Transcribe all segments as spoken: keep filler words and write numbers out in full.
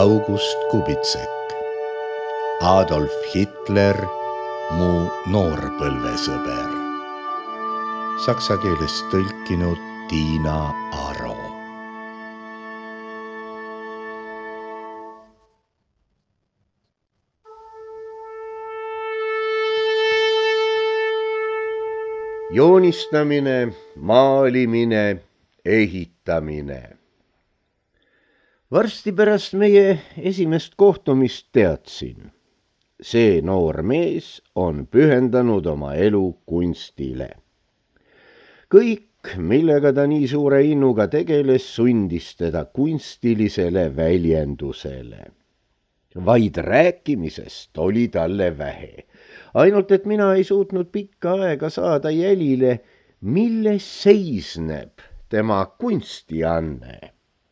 August Kubitsek, Adolf Hitler, mu noorpõlvesõber. Saksa keelest tõlkinud Tiina Aro. Joonistamine, maalimine, ehitamine. Varsti pärast meie esimest kohtumist teadsin. See noor mees on pühendanud oma elu kunstile. Kõik, millega ta nii suure innuga tegeles, sundis teda kunstilisele väljendusele. Vaid rääkimisest oli talle vähe. Ainult, et mina ei suutnud pikka aega saada jälile, milles seisneb tema kunstianne.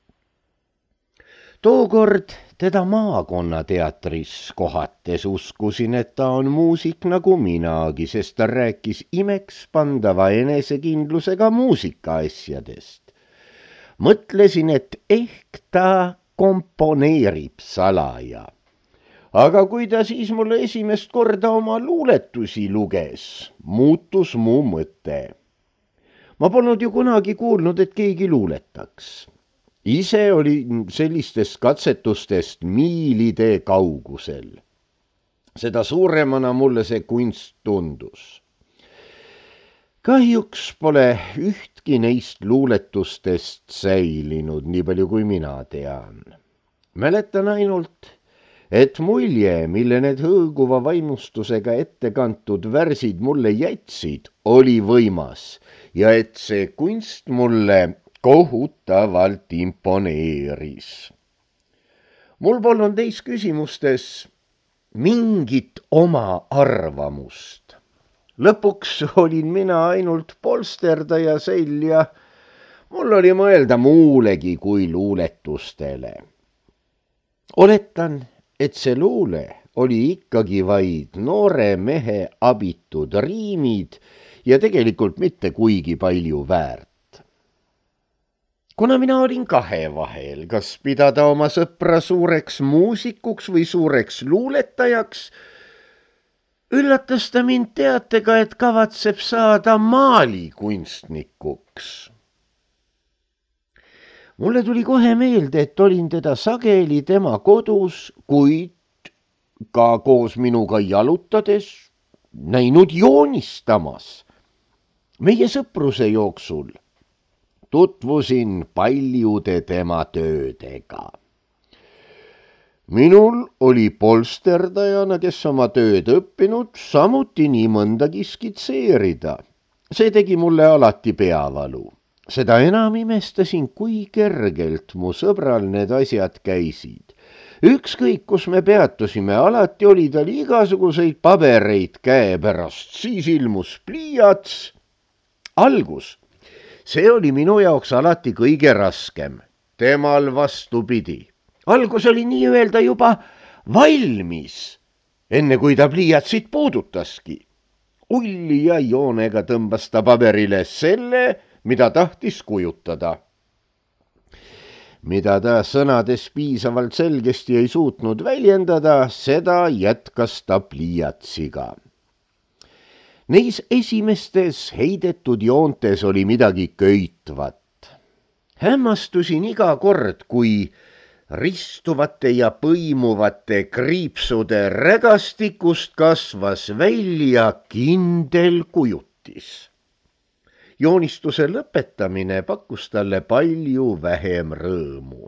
Tookord teda maakonnateatris kohates uskusin, et ta on muusik nagu minagi, sest ta rääkis imekspandava enesekindlusega muusikaasjadest. Mõtlesin, et ehk ta komponeerib salaja. Aga kui ta siis mulle esimest korda oma luuletusi luges, muutus mu mõte. Ma polnud ju kunagi kuulnud, et keegi luuletaks. Ise oli sellistest katsetustest miilide kaugusel. Seda suuremana mulle see kunst tundus. Kahjuks pole ühtki neist luuletustest säilinud, nii palju kui mina tean. Mäletan ainult, et mulje, mille need hõõguva vaimustusega ette kantud värsid mulle jätsid, oli võimas ja et see kunst mulle kohutavalt imponeeris. Mul polnud neis küsimustes mingit oma arvamust. Lõpuks olin mina ainult polsterdaja sell ja mul oli mõelda muulegi kui luuletustele. Oletan, et see luule oli ikkagi vaid noore mehe abitud riimid ja tegelikult mitte kuigi palju väärt. Kuna mina olin kahe vahel, kas pidada oma sõpra suureks muusikuks või suureks luuletajaks, üllatas ta mind teatega, et kavatseb saada maalikunstnikuks. Mulle tuli kohe meelde, et olin teda sageli tema kodus, kuid ka koos minuga jalutades näinud joonistamas. Meie sõpruse jooksul tutvusin paljude tema töödega. Minul oli polsterdajana, kes oma tööd õppinud, samuti nii mõndagi skitseerida. See tegi mulle alati peavalu. Seda enam imestasin, kui kergelt mu sõbral need asjad käisid. Ükskõik, kus me peatusime, alati oli tal igasuguseid pabereid käe pärast, siis ilmus pliiats. Algus, see oli minu jaoks alati kõige raskem, temal vastupidi. Algus oli nii öelda juba valmis, enne kui ta pliiatsit puudutaski. Ulli ja joonega tõmbas ta paberile selle, mida tahtis kujutada. Mida ta sõnades piisavalt selgesti ei suutnud väljendada, seda jätkas ta pliiatsiga. Neis esimestes heidetud joontes oli midagi köitvat. Hämmastusin iga kord, kui ristuvate ja põimuvate kriipsude rägastikust kasvas välja kindel kujutis. Joonistuse lõpetamine pakkus talle palju vähem rõõmu.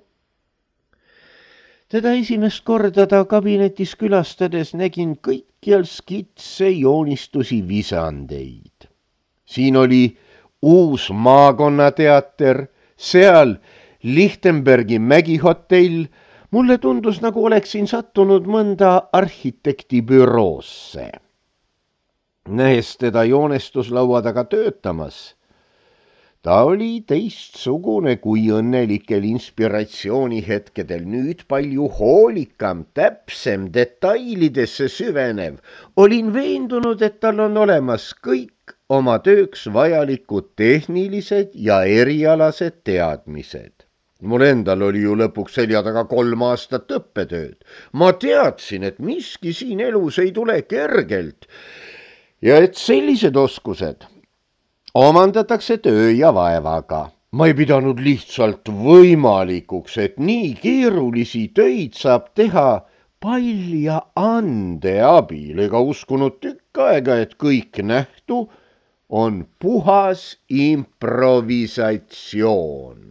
Teda esimest korda ta kabinetis külastades nägin kõikjal skitse, joonistusi, visandeid. Siin oli uus maakonnateater, seal Lichtenbergi mägihotell. Mulle tundus, nagu oleksin sattunud mõnda arhitektibüroosse. Nähes teda joonestuslaua taga töötamas, ta oli teistsugune kui õnnelikel inspiratsioonihetkedel, nüüd palju hoolikam, täpsem, detailidesse süvenev. Olin veendunud, et tal on olemas kõik oma tööks vajalikud tehnilised ja erialased teadmised. Mul endal oli ju lõpuks selja taga kolm aastat õppetööd. Ma teadsin, et miski siin elus ei tule kergelt ja et sellised oskused omandatakse töö ja vaevaga. Ma ei pidanud lihtsalt võimalikuks, et nii keerulisi töid saab teha pall ja ande abil, ega uskunud tükk aega, et kõik nähtu on puhas improvisatsioon.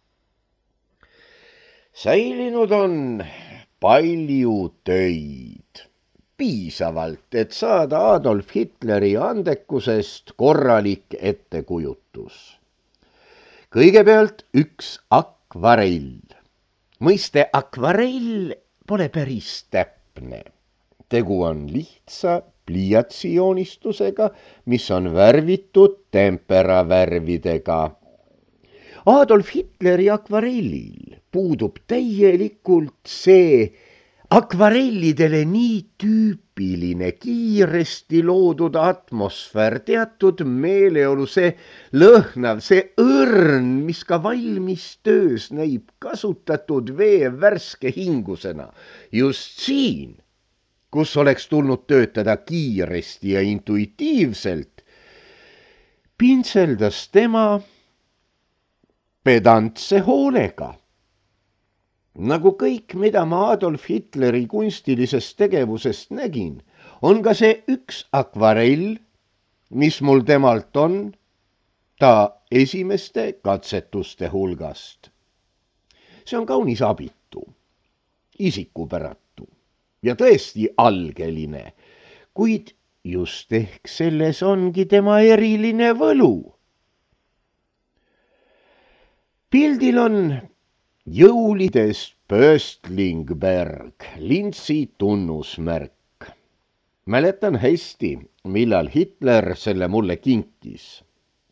Säilinud on palju töid, piisavalt, et saada Adolf Hitleri andekusest korralik ettekujutus. Kõigepealt üks akvarell. Mõiste akvarell pole päris täpne. Tegu on lihtsa pliiatsijoonistusega, mis on värvitud temperavärvidega. Adolf Hitleri akvarellil puudub täielikult see akvarellidele nii tüüpiline, kiiresti loodud atmosfäär, teatud meeleolu, see lõhnav, see õrn, mis ka valmistöös näib kasutatud vee värske hingusena. Just siin, kus oleks tulnud töötada kiiresti ja intuitiivselt, pintseldas tema pedantse hoolega. Nagu kõik, mida ma Adolf Hitleri kunstilisest tegevusest nägin, on ka see üks akvarell, mis mul temalt on, ta esimeste katsetuste hulgast. See on kaunis abitu, isikupäratu ja tõesti algeline, kuid just ehk selles ongi tema eriline võlu. Pildil on jõulides Pöstlingberg, Lintsi tunnusmärk. Mäletan hästi, millal Hitler selle mulle kinkis.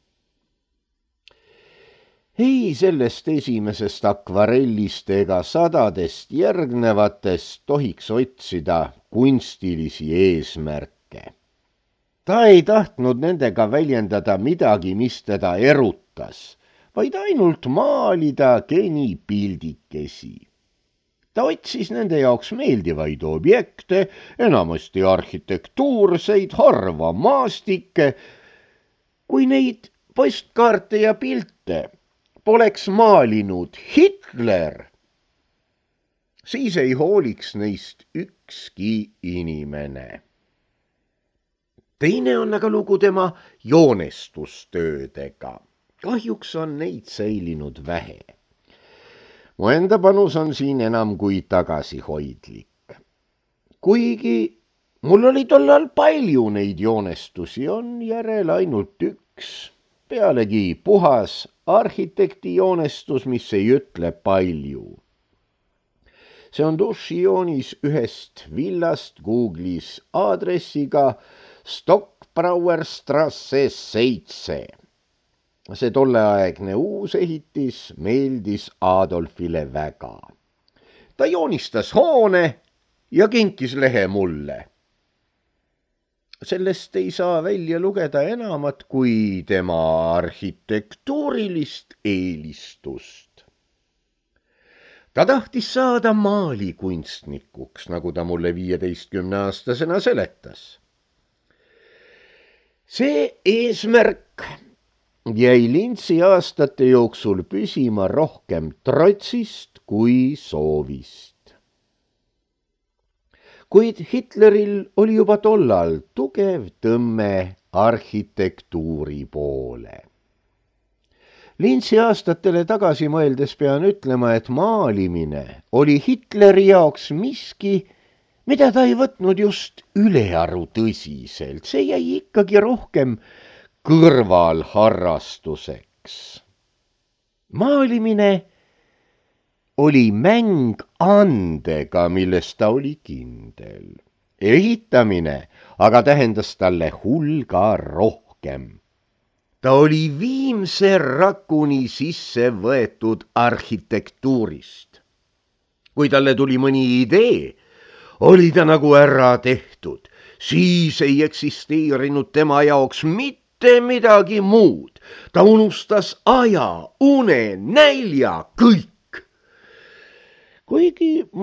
Ei sellest esimesest akvarellist ega sadadest järgnevatest tohiks otsida kunstilisi eesmärke. Ta ei tahtnud nendega väljendada midagi, mis teda erutas, vaid ainult maalida genipildikesi. Ta otsis nende jaoks meeldivaid objekte, enamasti arhitektuurseid, harva maastikke. Kui neid postkaarte ja pilte poleks maalinud Hitler, siis ei hooliks neist ükski inimene. Teine on aga lugu tema joonestustöödega. Kahjuks on neid säilinud vähe. Mu enda panus on siin enam kui tagasihoidlik. Kuigi mul oli tollal palju neid joonestusi, on järel ainult üks. Pealegi puhas arhitekti joonestus, mis ei ütle palju. See on dušijoonis ühest villast Google'is aadressiga Stockbrauerstrasse seitse. See tolleaegne uus ehitis meeldis Adolfile väga. Ta joonistas hoone ja kinkis lehe mulle. Sellest ei saa välja lugeda enamat kui tema arhitektuurilist eelistust. Ta tahtis saada maalikunstnikuks, nagu ta mulle viieteistkümneaastasena seletas. See eesmärk jäi Lintsi aastate jooksul püsima rohkem trotsist kui soovist. Kuid Hitleril oli juba tollal tugev tõmme arhitektuuri poole. Lintsi aastatele tagasi mõeldes pean ütlema, et maalimine oli Hitleri jaoks miski, mida ta ei võtnud just ülearu tõsiselt. See jäi ikkagi rohkem kõrvalharrastuseks. Maalimine oli mäng andega, millest ta oli kindel. Ehitamine aga tähendas talle hulga rohkem. Ta oli viimse rakuni sisse võetud arhitektuurist. Kui talle tuli mõni idee, oli ta nagu ära tehtud. Siis ei eksisteerinud tema jaoks mitte midagi muud. Ta unustas aja, une, nälja, kõik.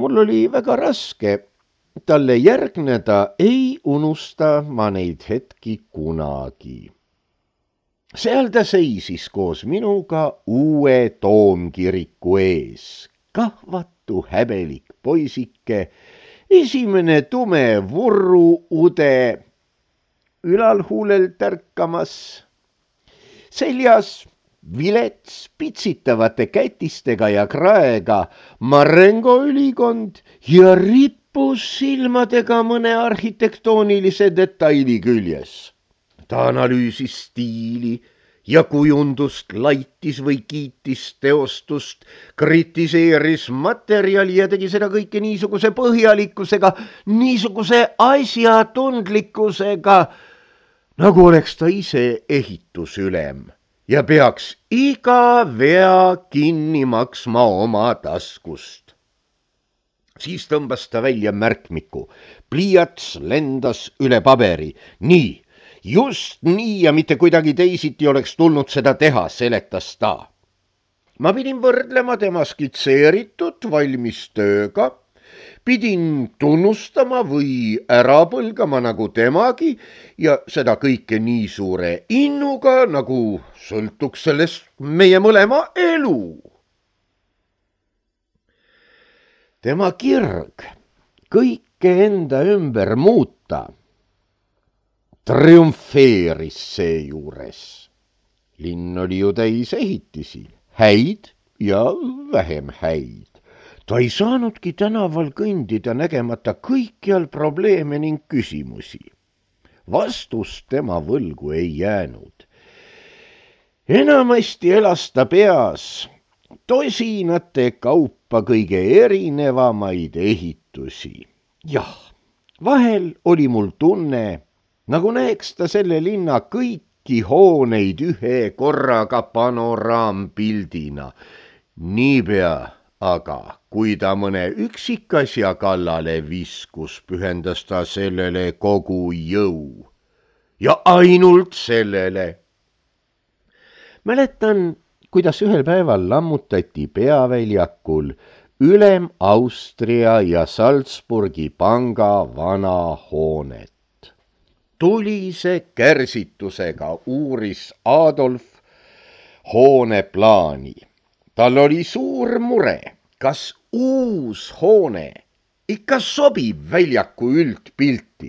mul oli väga raske talle järgneda, ei unusta ma neid hetki kunagi. Seal ta seisis koos minuga uue toomkiriku ees, kahvatu häbelik poisike, esimene tume vurru ude ülalhuulel tärkamas, seljas vilets pitsitavate kätistega ja kraega marengoülikond ja rippus silmadega mõne arhitektoonilise detaili küljes. Ta analüüsis stiili ja kujundust, laitis või kiitis teostust, kritiseeris materjali ja tegi seda kõike niisuguse põhjalikkusega, niisuguse asjatundlikkusega, nagu oleks ta ise ehitusülem ja peaks iga vea kinni maksma oma taskust. Siis tõmbas ta välja märkmiku. Pliiats lendas üle paberi. Nii, just nii ja mitte kuidagi teisiti oleks tulnud seda teha, seletas ta. Ma pidin võrdlema tema skitseeritud valmis tööga, pidin tunnustama või ära põlgama nagu temagi ja seda kõike nii suure innuga, nagu sõltuks sellest meie mõlema elu. Tema kirg kõike enda ümber muuta triumfeeris seejuures. Linn oli ju täis ehitisi, häid ja vähem häid. Ta ei saanudki tänaval kõndida nägemata kõikjal probleeme ning küsimusi. Vastust tema võlgu ei jäänud. Enamasti elas ta peas tosinate kaupa kõige erinevamaid ehitusi. Jah, vahel oli mul tunne, nagu näeks ta selle linna kõiki hooneid ühe korraga panoraampildina. Niipea aga, kui ta mõne üksikasja kallale viskus, pühendas ta sellele kogu jõu. Ja ainult sellele. Mäletan, kuidas ühel päeval lammutati peaväljakul Ülem Austria ja Salzburgi panga vana hoonet. Tulise kärsitusega uuris Adolf hoone plaani. Tal oli suur mure, kas uus hoone ikka sobib väljaku üldpilti.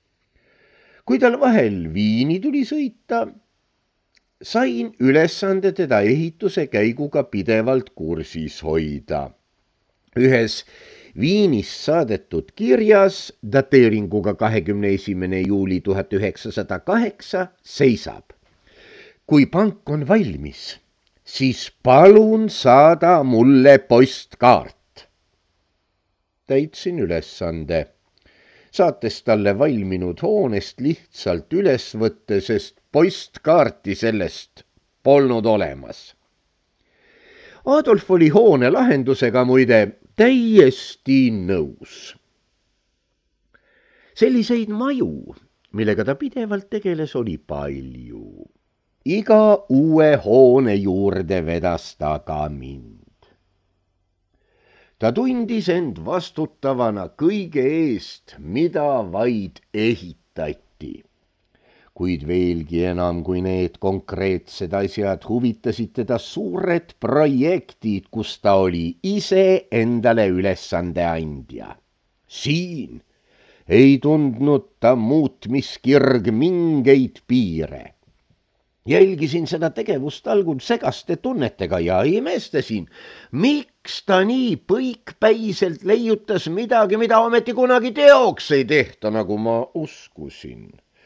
Kui tal vahel Viini tuli sõita, sain ülesande teda ehituse käiguga pidevalt kursis hoida. Ühes Viinis saadetud kirjas dateeringuga kahekümne esimene juuli tuhat üheksasada kaheksa seisab. Kui pank on valmis, siis palun saada mulle postkaart. Täitsin ülesande, saates talle valminud hoonest lihtsalt üles võtte, sest postkaarti sellest polnud olemas. Adolf oli hoone lahendusega muide täiesti nõus. Selliseid maju, millega ta pidevalt tegeles, oli palju. Iga uue hoone juurde vedas ta ka mind. Ta tundis end vastutavana kõige eest, mida vaid ehitati. Kuid veelgi enam kui need konkreetsed asjad huvitasid teda suured projektid, kus ta oli ise endale ülesande andja. Siin ei tundnud ta muutmiskirg mingeid piire. Jälgisin seda tegevust algul segaste tunnetega ja imestasin, miks ta nii põikpäiselt leiutas midagi, mida ometi kunagi teoks ei tehta, nagu ma uskusin.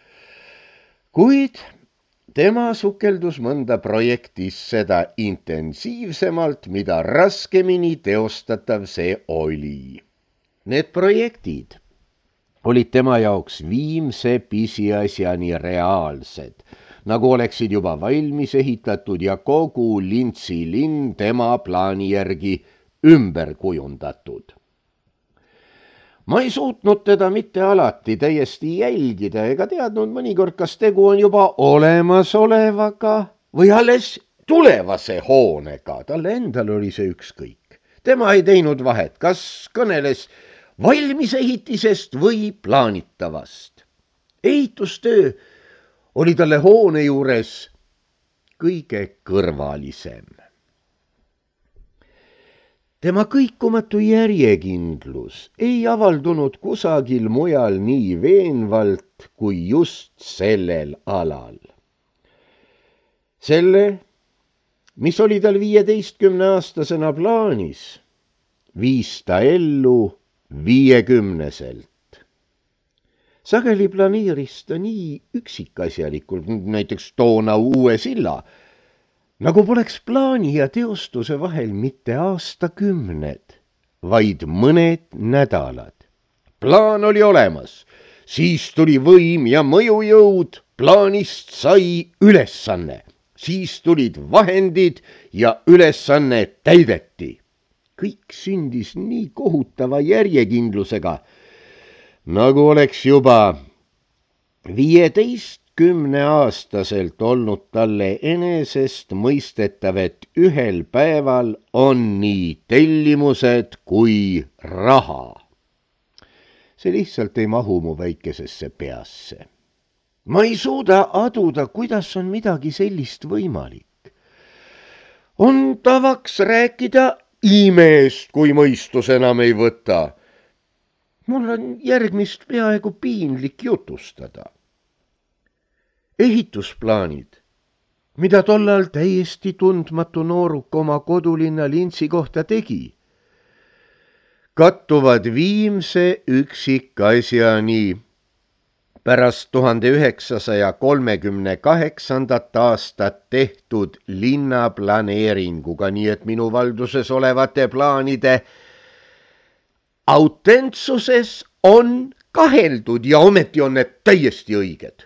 Kuid tema sukeldus mõnda projektis seda intensiivsemalt, mida raskemini teostatav see oli. Need projektid olid tema jaoks viimse pisiasjani reaalsed, nagu oleksid juba valmis ehitatud ja kogu Lintsi linn tema plaani järgi ümber kujundatud. Ma ei suutnud teda mitte alati täiesti jälgida ega teadnud mõnikord, kas tegu on juba olemasolevaga või alles tulevase hoonega. Talle endal oli see ükskõik. tema ei teinud vahet, kas kõneles valmisehitisest või plaanitavast. Ehitustöö oli talle hoone juures kõige kõrvalisem. Tema kõikumatu järjekindlus ei avaldunud kusagil mujal nii veenvalt kui just sellel alal. Selle, mis oli tal viieteistkümne aastasena plaanis, viis ta ellu viiekümneselt. Sageli planeeris ta nii üksikasjalikult, näiteks toona uue silla, nagu poleks plaani ja teostuse vahel mitte aastakümned, vaid mõned nädalad. Plaan oli olemas, siis tuli võim ja mõjujõud, plaanist sai ülesanne, siis tulid vahendid ja ülesanne täideti. Kõik sündis nii kohutava järjekindlusega, nagu oleks juba viieteistkümne aastaselt olnud talle enesest mõistetav, et ühel päeval on nii tellimused kui raha. See lihtsalt ei mahu mu väikesesse peasse. Ma ei suuda aduda, kuidas on midagi sellist võimalik. On tavaks rääkida imest, kui mõistus enam ei võta. Mul on järgmist peaaegu piinlik jutustada. Ehitusplaanid, mida tollal täiesti tundmatu nooruk oma kodulinna Lintsi kohta tegi, kattuvad viimse üksikasjani pärast tuhande üheksasaja kolmekümne kaheksandat aastat tehtud linnaplaneeringuga, nii et minu valduses olevate plaanide autentsuses on kaheldud ja ometi on need täiesti õiged.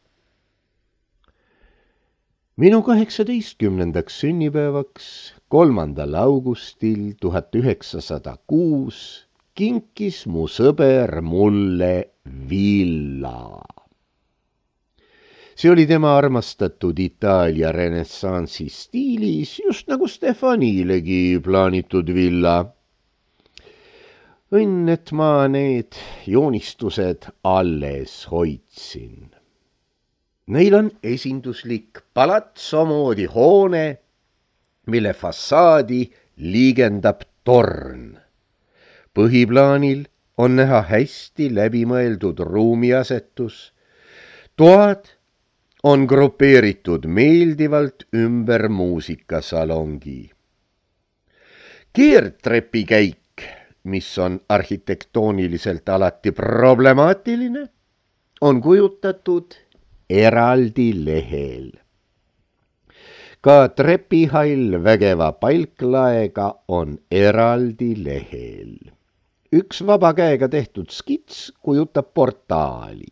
Minu kaheksateistkümnendaks sünnipäevaks kolmandal augustil tuhat üheksasada kuus kinkis mu sõber mulle villa. See oli tema armastatud Itaalia renessansi stiilis, just nagu Stefanilegi plaanitud villa. Õnn, et ma need joonistused alles hoidsin. Neil on esinduslik palatso moodi hoone, mille fassaadi liigendab torn. Põhiplaanil on näha hästi läbimõeldud ruumiasetus. Toad on grupeeritud meeldivalt ümber muusikasalongi. Keertrepikäik, mis on arhitektooniliselt alati problemaatiline, on kujutatud eraldi lehel. Ka trepihall vägeva palklaega on eraldi lehel. Üks vaba käega tehtud skits kujutab portaali.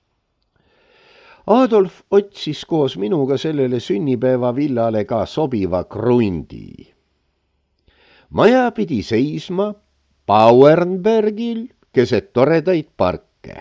Adolf otsis koos minuga sellele sünnipäeva villale ka sobiva krundi. Maja pidi seisma Bauernbergil keset toredaid parke.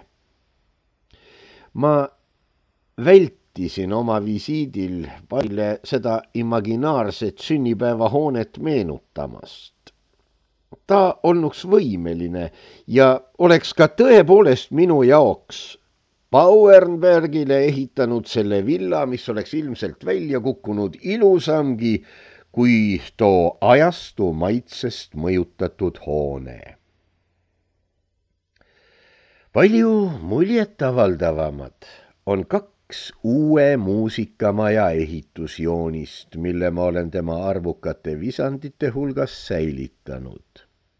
Ma vältisin oma visiidil paljale seda imaginaarset sünnipäevahoonet meenutamast. Ta olnuks võimeline ja oleks ka tõepoolest minu jaoks Bauernbergile ehitanud selle villa, mis oleks ilmselt välja kukkunud ilusamgi kui too ajastu maitsest mõjutatud hoone. Palju muljetavaldavamad on kaks uue muusikamaja ehitusjoonist, mille ma olen tema arvukate visandite hulgas säilitanud.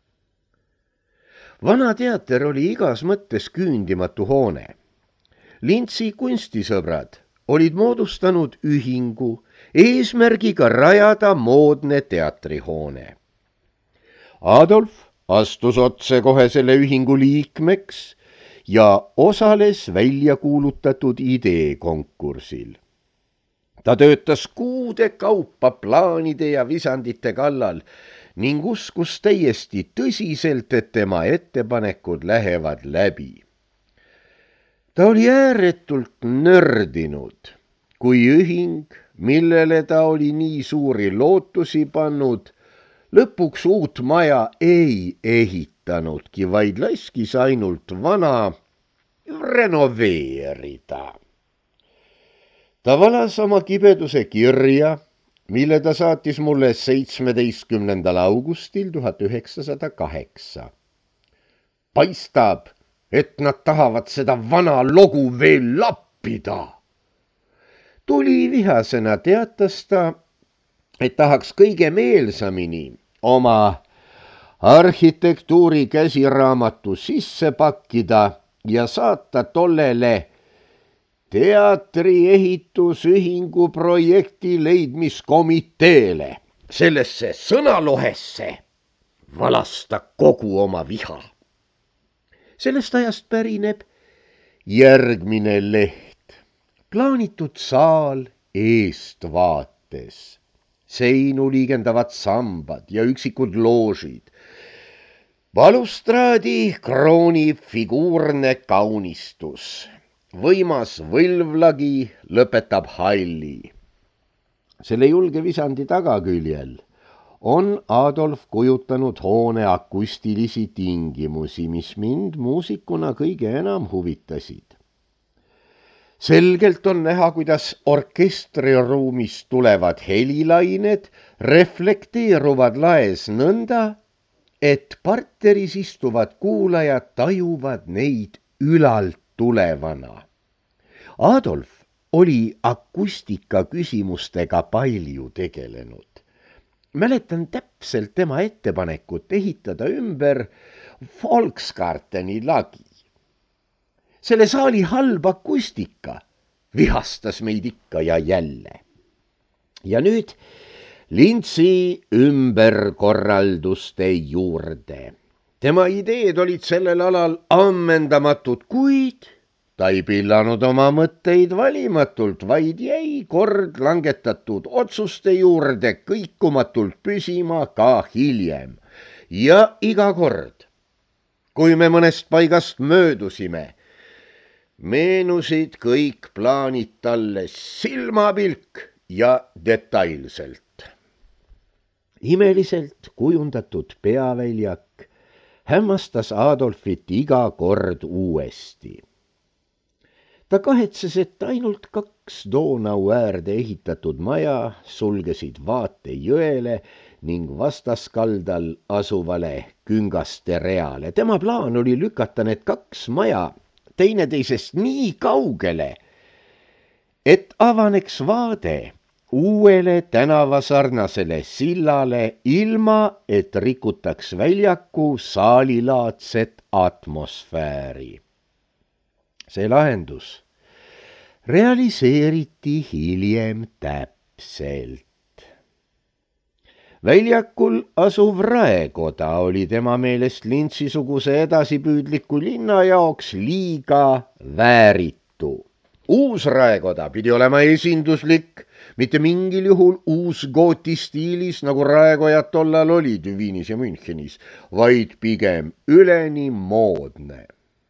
Vana teater oli igas mõttes küündimatu hoone. Lintsi kunstisõbrad olid moodustanud ühingu eesmärgiga rajada moodne teatrihoone. Adolf astus otse kohe selle ühingu liikmeks ja osales välja kuulutatud ideekonkursil. Ta töötas kuude kaupa plaanide ja visandite kallal ning uskus täiesti tõsiselt, et tema ettepanekud lähevad läbi. Ta oli ääretult nördinud, kui ühing, millele ta oli nii suuri lootusi pannud, Lõpuks uut maja ei ehitanudki, vaid laskis ainult vana renoveerida. Ta valas oma kibeduse kirja, mille ta saatis mulle seitsmeteistkümnendal augustil tuhat üheksasada kaheksa. Paistab, et nad tahavad seda vana logu veel lappida. Tuli vihasena teatas ta, et tahaks kõige meelsamini oma arhitektuuri käsiraamatu sisse pakkida ja saata tollele teatri ehitusühingu projekti leidmiskomiteele. Sellesse sõnalohesse valasta kogu oma viha. Sellest ajast pärineb järgmine leht. Plaanitud saal eestvaates. Seinu liigendavad sambad ja üksikud loožid. Balustraadi kroonib figuurne kaunistus. Võimas võlvlagi lõpetab halli. Selle julge visandi tagaküljel on Adolf kujutanud hoone akustilisi tingimusi, mis mind muusikuna kõige enam huvitasid. Selgelt on näha, kuidas orkestriruumist tulevad helilained reflekteeruvad laes nõnda, et parteris istuvad kuulajad tajuvad neid ülalt tulevana. Adolf oli akustika küsimustega palju tegelenud. Mäletan täpselt tema ettepanekut ehitada ümber Volksgarteni lagi. Selle saali halb akustika vihastas meid ikka ja jälle. Ja nüüd Lintsi ümberkorralduste juurde. Tema ideed olid sellel alal ammendamatud, kuid ta ei pillanud oma mõtteid valimatult, vaid jäi kord langetatud otsuste juurde kõikumatult püsima ka hiljem. Ja iga kord, kui me mõnest paigast möödusime, meenusid kõik plaanid talle silmapilk ja detailselt. Imeliselt kujundatud peaväljak hämmastas Adolfit iga kord uuesti. Ta kahetses, et ainult kaks Donau äärde ehitatud maja sulgesid vaate jõele ning vastaskaldal asuvale küngaste reale. Tema plaan oli lükata need kaks maja teineteisest nii kaugele, et avaneks vaade uuele tänavasarnasele sillale, ilma et rikutaks väljaku saalilaadset atmosfääri. See lahendus realiseeriti hiljem täpselt. Väljakul asuv raekoda oli tema meelest Lintsi-suguse edasipüüdliku linna jaoks liiga vääritu. Uus raekoda pidi olema esinduslik, mitte mingil juhul uus gooti stiilis, nagu raekojad tollal olid Viinis ja Münchenis, vaid pigem üleni moodne.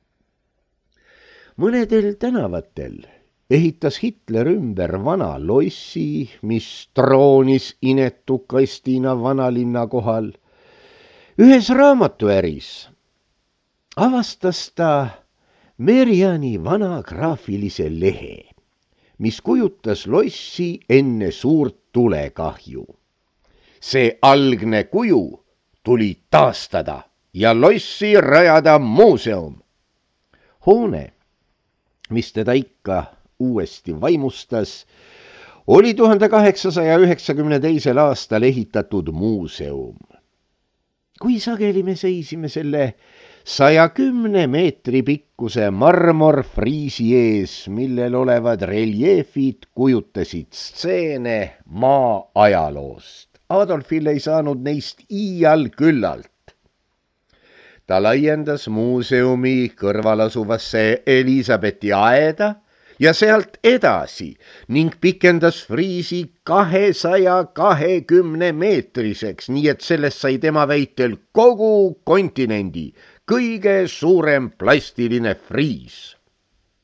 Mõnedel tänavatel ehitas Hitler ümber vana lossi, mis troonis inetu Kristiina vanalinna kohal. Ühes raamatuäris avastas ta Meriani vana graafilise lehe, mis kujutas lossi enne suurt tulekahju. See algne kuju tuli taastada ja lossi rajada muuseum. Hoone, mis teda ikka uuesti vaimustas, oli tuhande kaheksasaja üheksakümne teisel aastal ehitatud muuseum. Kui sageli me seisime selle saja kümne meetri pikkuse marmorfriisi ees, millel olevad reljeefid kujutasid stseene maa ajaloost. Adolfil ei saanud neist iial küllalt. Ta laiendas muuseumi kõrval asuvasse Elisabethi aeda ja sealt edasi ning pikendas friisi kahesaja kahekümne meetriseks, nii et sellest sai tema väitel kogu kontinendi kõige suurem plastiline friis.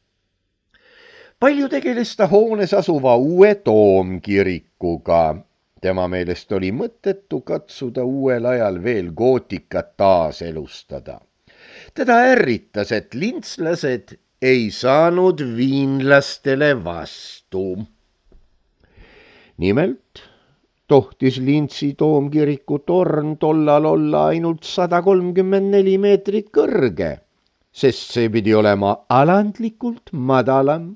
Palju tegeles ta hoones asuva uue toomkirikuga. tema meelest oli mõttetu katsuda uuel ajal veel gootikat taaselustada. Teda ärritas, et lintslased ei saanud viinlastele vastu. Nimelt tohtis Lintsi toomkiriku torn tollal olla ainult sada kolmkümmend neli meetrit kõrge, sest see pidi olema alandlikult madalam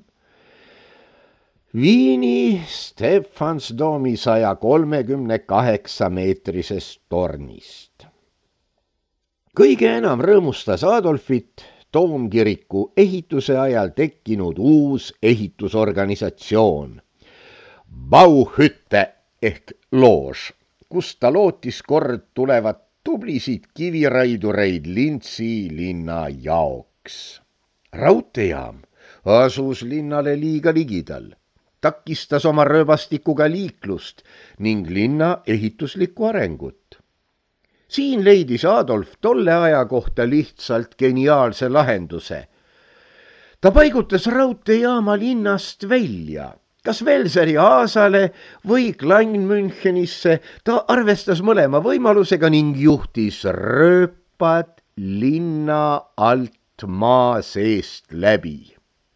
Viini Stephansdomi saja kolmekümne kaheksa meetrisest tornist. Kõige enam rõõmustas Adolfit toomkiriku ehituse ajal tekkinud uus ehitusorganisatsioon, Bauhütte ehk loož, kus ta lootis kord tulevat tublisid kiviraidureid Lintsi linna jaoks. Raudteejaam asus linnale liiga ligidal, takistas oma rööbastikuga liiklust ning linna ehituslikku arengut. Siin leidis Adolf tolle aja kohta lihtsalt geniaalse lahenduse. Ta paigutas raudteejaama linnast välja, kas Velseri Aasale või Kleinmünchenisse, ta arvestas mõlema võimalusega ning juhtis rööpad linna alt maa seest läbi.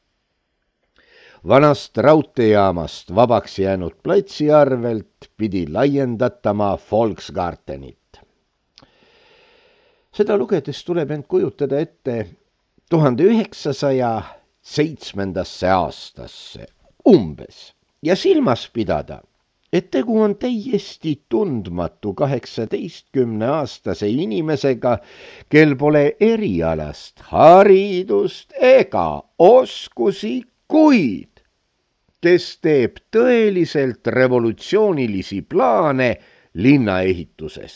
Vanast raudteejaamast vabaks jäänud platsi arvelt pidi laiendatama Volksgartenit. Seda lugedes tuleb end kujutada ette tuhande üheksasaja seitsmendasse aastasse umbes ja silmas pidada, et tegu on täiesti tundmatu kaheksateistkümne aastase inimesega, kel pole erialast, haridust ega oskusi, kuid kes teeb tõeliselt revolutsioonilisi plaane linnaehituses.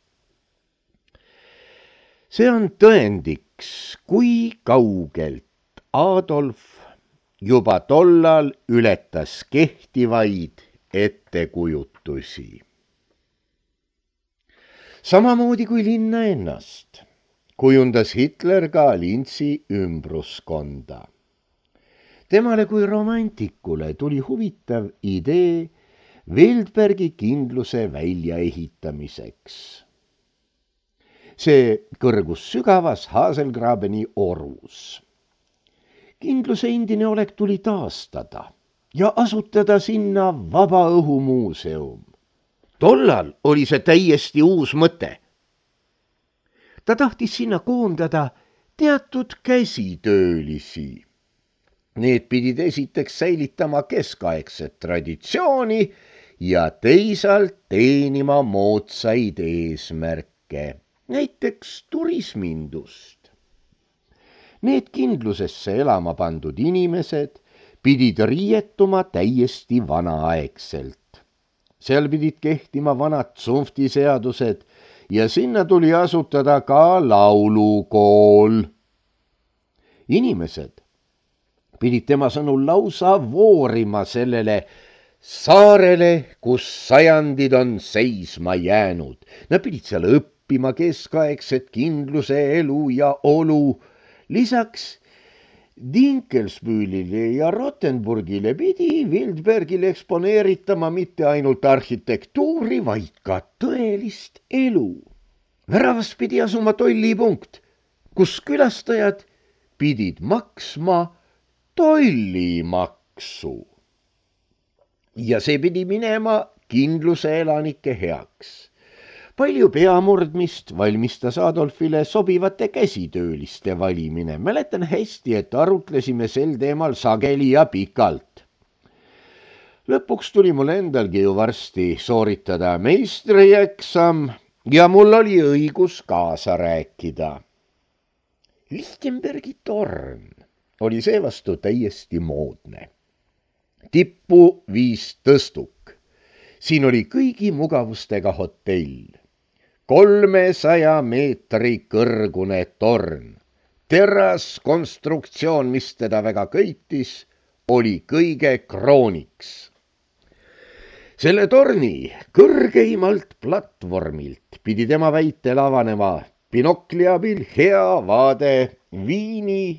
See on tõendiks, kui kaugelt Adolf juba tollal ületas kehtivaid ettekujutusi. Samamoodi kui linna ennast kujundas Hitler ka Lintsi ümbruskonda. Temale kui romantikule tuli huvitav idee Wildbergi kindluse väljaehitamiseks. See kõrgus sügavas Haselgrabeni orus. Kindluse endine olek tuli taastada ja asutada sinna vabaõhumuuseum. Tollal oli see täiesti uus mõte. Ta tahtis sinna koondada teatud käsitöölisi. Need pidid esiteks säilitama keskaegset traditsiooni ja teisalt teenima moodsaid eesmärke, näiteks turismindust. Need kindlusesse elama pandud inimesed pidid riietuma täiesti vanaaegselt. Seal pidid kehtima vanad tsunftiseadused ja sinna tuli asutada ka laulukool. Inimesed pidid tema sõnul lausa voorima sellele saarele, kus sajandid on seisma jäänud. Nad pidid seal õppima keskaegset kindluse elu ja olu. Lisaks Dinkelsbühlile ja Rottenburgile pidi Wildbergile eksponeeritama mitte ainult arhitektuuri, vaid ka tõelist elu. Väravas pidi asuma tollipunkt, kus külastajad pidid maksma tollimaksu. Ja see pidi minema kindluse elanike heaks. Palju peamurdmist valmistas Adolfile sobivate käsitööliste valimine. Mäletan hästi, et arutlesime sel teemal sageli ja pikalt. Lõpuks tuli mul endalgi ju varsti sooritada meistrieksam ja mul oli õigus kaasa rääkida. Lichtenbergi torn oli seevastu täiesti moodne. Tippu viis tõstuk. Siin oli kõigi mugavustega hotell. kolmesaja meetri kõrgune torn. Teras konstruktsioon, mis teda väga köitis, oli kõige krooniks. Selle torni kõrgeimalt platvormilt pidi tema väitel avanema binokli abil hea vaade Viini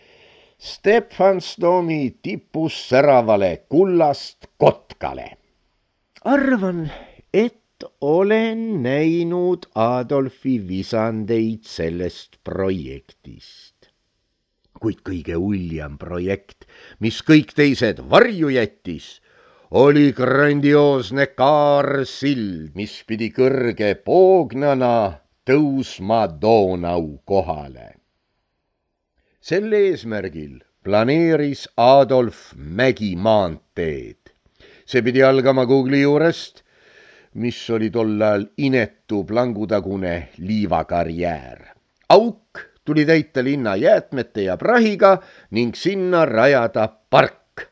Stephansdomi tipus säravale kullast kotkale. Arvan, et olen näinud Adolfi visandeid sellest projektist. Kuid kõige uljam projekt, mis kõik teised varju jättis, oli grandioosne kaarsild, mis pidi kõrge poognana tõusma Donau kohale. Sel eesmärgil planeeris Adolf mägimaanteed. See pidi algama Google'i juurest, mis oli tollal inetu plangutagune liivakarjäär. Auk tuli täita linna jäätmete ja prahiga ning sinna rajada park.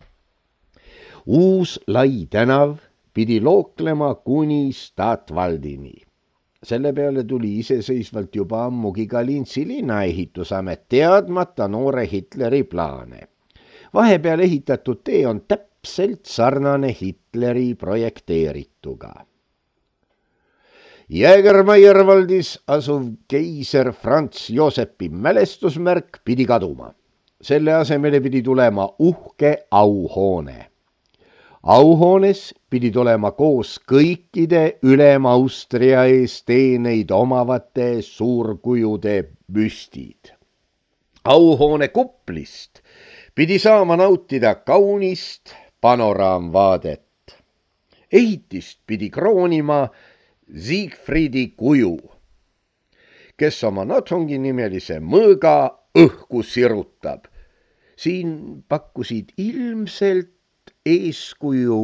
Uus lai tänav pidi looklema kuni Stadtwaldini. Selle peale tuli iseseisvalt juba ammugi ka Linzi linnaehitusamet, teadmata noore Hitleri plaane. Vahepeal ehitatud tee on täpselt sarnane Hitleri projekteerituga. Jägermeierwaldis asuv keiser Franz Josepi mälestusmärk pidi kaduma. Selle asemele pidi tulema uhke auhoone. Auhoones pidid olema koos kõikide Ülem-Austria ees teeneid omavate suurkujude büstid. Auhoone kuplist pidi saama nautida kaunist panoraamvaadet. Ehitist pidi kroonima Siegfriedi kuju, kes oma Nothungi nimelise mõõga õhku sirutab. Siin pakkusid ilmselt eeskuju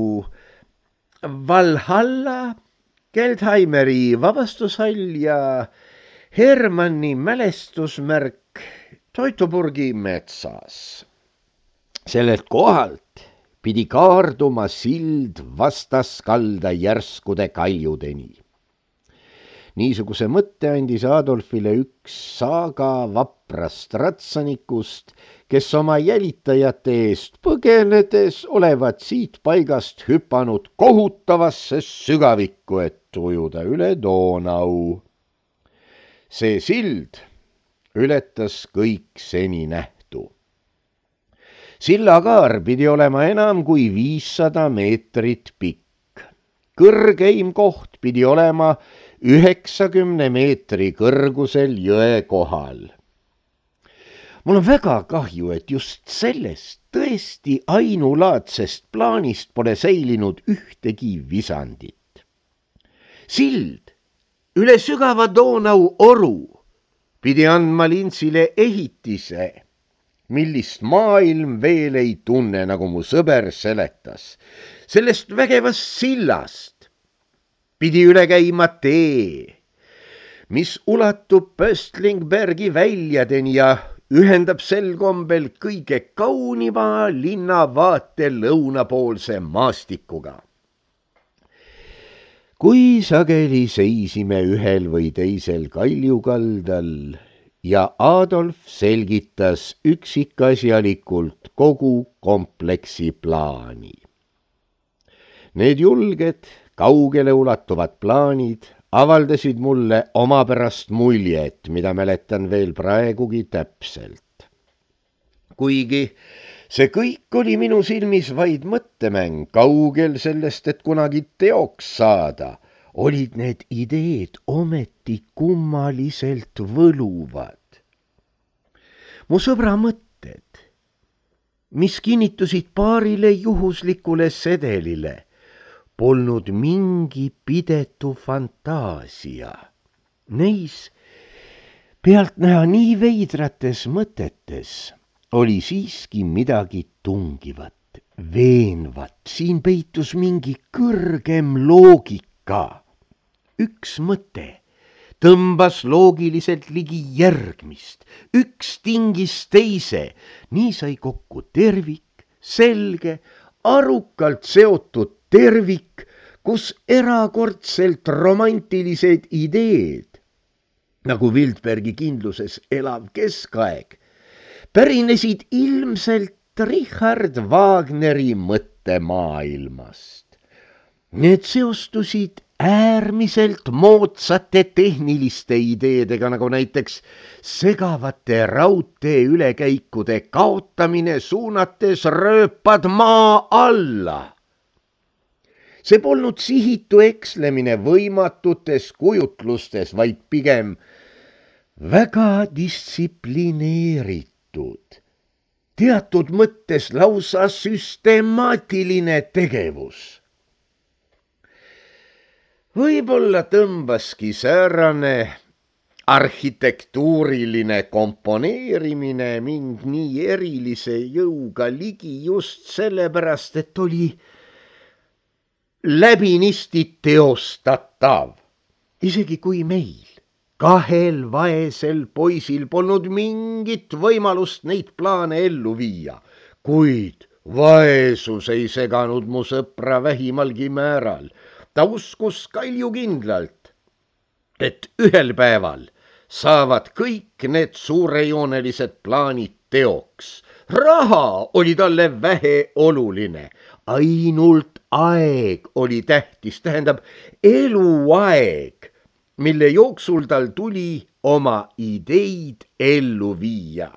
Valhalla, Geldheimeri vabastushall ja Hermanni mälestusmärk Teutoburgi metsas. Sellelt kohalt pidi kaarduma sild vastaskalda järskude kaljudeni. Niisuguse mõtte andis Adolfile üks saaga vaprast ratsanikust, kes oma jälitajate eest põgenedes olevat siit paigast hüpanud kohutavasse sügavikku, et ujuda üle Donau. See sild ületas kõik seni nähtu. Sillakaar pidi olema enam kui viissada meetrit pikk. Kõrgeim koht pidi olema üheksakümne meetri kõrgusel jõe kohal. Mul on väga kahju, et just sellest tõesti ainulaadsest plaanist pole säilinud ühtegi visandit. Sild üle sügava Donau oru pidi andma Linzile ehitise, millist maailm veel ei tunne, nagu mu sõber seletas. Sellest vägevast sillast pidi üle käima tee, mis ulatub Pöstlingbergi väljadeni ja ühendab sel kombel kõige kaunima linnavaate lõunapoolse maastikuga. Kui sageli seisime ühel või teisel kaljukaldal ja Adolf selgitas üksikasjalikult kogu kompleksi plaani. Need julged, kaugele ulatuvad plaanid avaldasid mulle omapärast muljet, mida mäletan veel praegugi täpselt. Kuigi see kõik oli minu silmis vaid mõttemäng, kaugel sellest, et kunagi teoks saada, olid need ideed ometi kummaliselt võluvad. Mu sõbra mõtted, mis kinnitusid paarile juhuslikule sedelile, polnud mingi pidetu fantaasia. Neis pealtnäha nii veidrates mõtetes oli siiski midagi tungivat, veenvat, siin peitus mingi kõrgem loogika. Üks mõte tõmbas loogiliselt ligi järgmist, üks tingis teise, nii sai kokku tervik, selge, arukalt seotud tervik, kus erakordselt romantilised ideed, nagu Wildbergi kindluses elav keskaeg, pärinesid ilmselt Richard Wagneri mõttemaailmast. Need seostusid äärmiselt moodsate tehniliste ideedega, nagu näiteks segavate raudtee ülekäikude kaotamine, suunates rööpad maa alla. see polnud sihitu ekslemine võimatutes kujutlustes, vaid pigem väga distsiplineeritud, teatud mõttes lausa süstemaatiline tegevus. Võib-olla tõmbaski säärane arhitektuuriline komponeerimine mind nii erilise jõuga ligi just sellepärast, et oli läbinisti teostatav. Isegi kui meil, kahel vaesel poisil polnud mingit võimalust neid plaane ellu viia, kuid vaesus ei seganud mu sõpra vähimalgi määral. Ta uskus kaljukindlalt, et ühel päeval saavad kõik need suurejoonelised plaanid teoks. Raha oli talle vähe oluline, ainult aeg oli tähtis, tähendab eluaeg, mille jooksul tal tuli oma ideid ellu viia.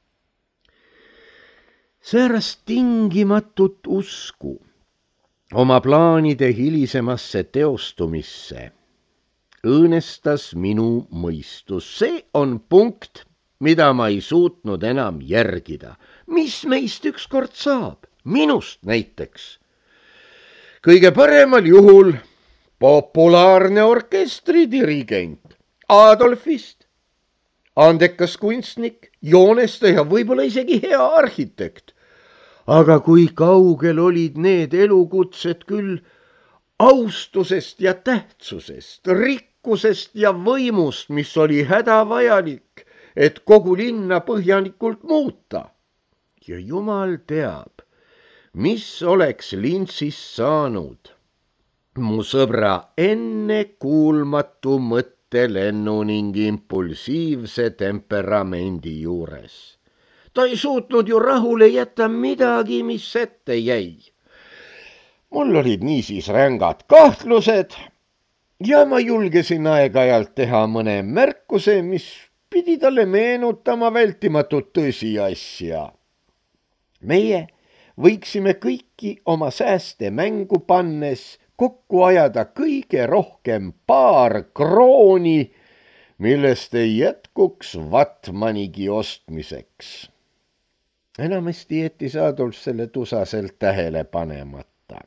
Säärast tingimatut usku oma plaanide hilisemasse teostumisse õõnestas minu mõistus. See on punkt, mida ma ei suutnud enam järgida. Mis meist ükskord saab? Minust näiteks. Kõige paremal juhul populaarne orkestridirigent, Adolfist, andekas kunstnik, joonestaja, võib-olla isegi hea arhitekt. Aga kui kaugel olid need elukutsed küll austusest ja tähtsusest, rikkusest ja võimust, mis oli hädavajalik, et kogu linna põhjalikult muuta. Ja jumal teab, mis oleks Lintsist saanud mu sõbra ennekuulmatu mõttelennu ning impulsiivse temperamendi juures. Ta ei suutnud ju rahule jätta midagi, mis ette jäi. Mul olid niisiis rängad kahtlused ja ma julgesin aeg-ajalt teha mõne märkuse, mis pidi talle meenutama vältimatut tõsiasja. Meie võiksime kõiki oma sääste mängu pannes kokku ajada kõige rohkem paar krooni, millest ei jätkuks vatmanigi ostmiseks. Enamasti jättis Adolf selle tusaselt tähele panemata.